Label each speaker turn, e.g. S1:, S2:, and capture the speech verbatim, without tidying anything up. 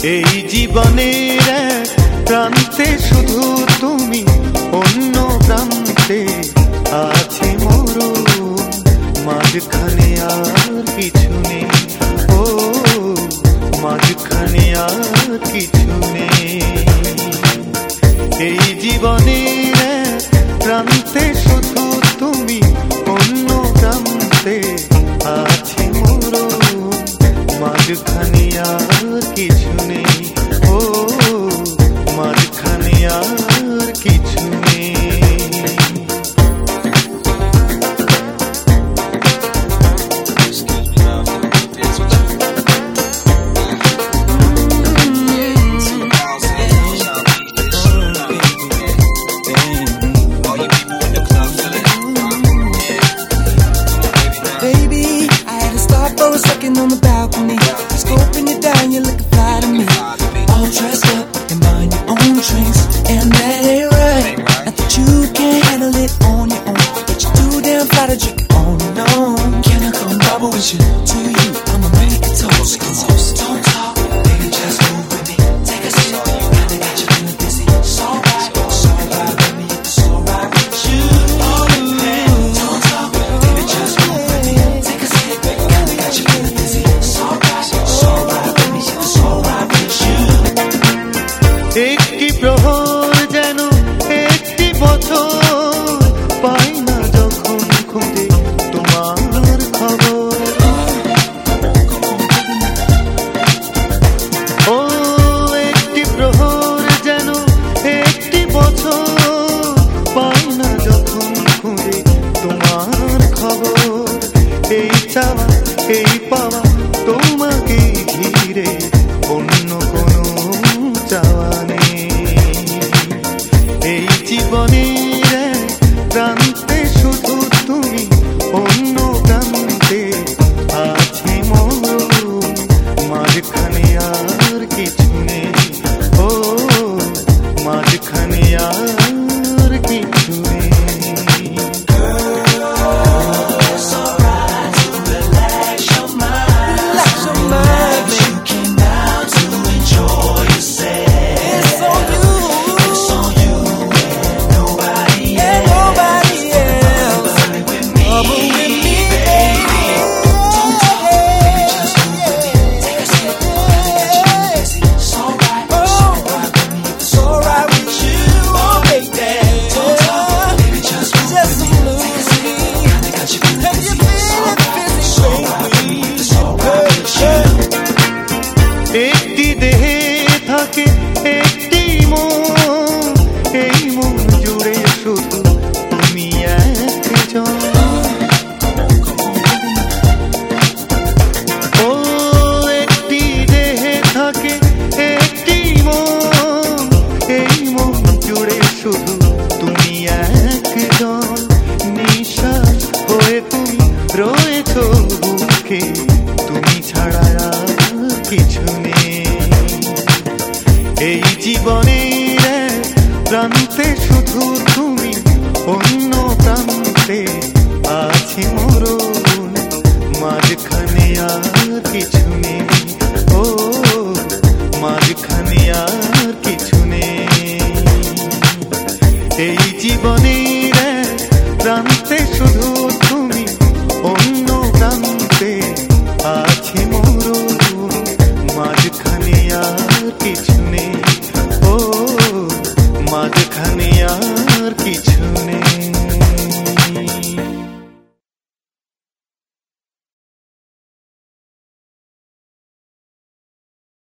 S1: এই জীবনের এক প্রান্তে শুধু তুমি, অন্য প্রান্তে আছে মরণ, মাঝখানে আর কিছু নেই। ও মাঝখানে আর কিছু নেই। এই জীবনের এক প্রান্তে শুধু তুমি, অন্য প্রান্তে আছে মরণ, মাঝখানে আর কিছু নেই। ও মাঝখানে আর কিছু নেই।
S2: On the balcony, scoping you down, you're looking fly to me. All dressed up and buying your own drinks, and that ain't right. Not that you can't handle it on your own, but you're too damn fly to drink it on and on. Can I come double with you? To you, I'ma make it toast. Don't talk, baby, just move with me. Take a seat, kinda got you feeling dizzy. It's alright, it's alright, baby, it's alright with you. Don't talk, baby, just move with me. Take a seat, kinda got you feeling dizzy.
S1: একটি প্রহর যেন একটি বছর, পাই না যখন খুঁজে তোমার খবর। ও একটি প্রহর যেন একটি বছর, পাই না যখন খুঁজে তোমার খবর। এই চাওয়া এই পাওয়া তোমাকে ঘিরে, অন্য কোনো চাওয়া নেই। এই জীবনের এক প্রান্তে শুধু তুমি, অন্য প্রান্তে আছে মরণ, মাঝখানে আর কিছু নেই। ও মাঝখানে আর কিছু নেই। একটি দেহে থাকে একটি মন, এই মন জুড়ে শুধু তুমি একজন। ও একটি দেহে থাকে একটি মন, এই মন জুড়ে শুধু তুমি একজন। নিঃশ্বাস হয়ে তুমি রয়েছ বুকে, তুমি ছাড়া কিছু নেই। এই জীবনের এক প্রান্তে শুধু তুমি, অন্য প্রান্তে আছে মরণ, মাঝখানে আর কিছু নেই। ও মাঝখানে আর কিছু নেই। এই জীবনের এক প্রান্তে শুধু তুমি,